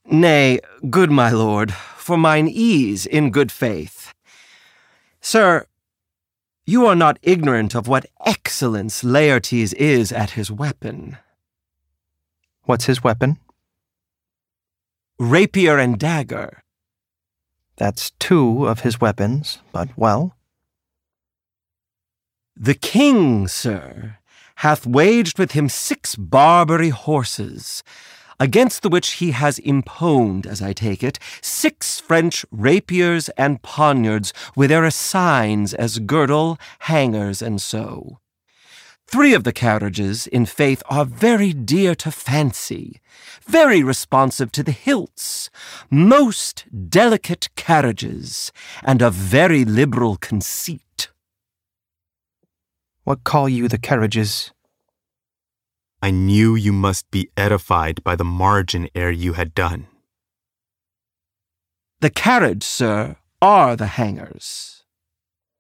Nay, good my lord, for mine ease in good faith. Sir, you are not ignorant of what excellence Laertes is at his weapon. What's his weapon? Rapier and dagger. That's 2 of his weapons, but well. The king, sir, hath waged with him 6 Barbary horses, against the which he has imponed, as I take it, 6 French rapiers and poniards with their assigns as girdle, hangers, and so. 3 of the carriages, in faith, are very dear to fancy, very responsive to the hilts, most delicate carriages, and of very liberal conceit. What call you the carriages? I knew you must be edified by the margin ere you had done. The carriage, sir, are the hangers.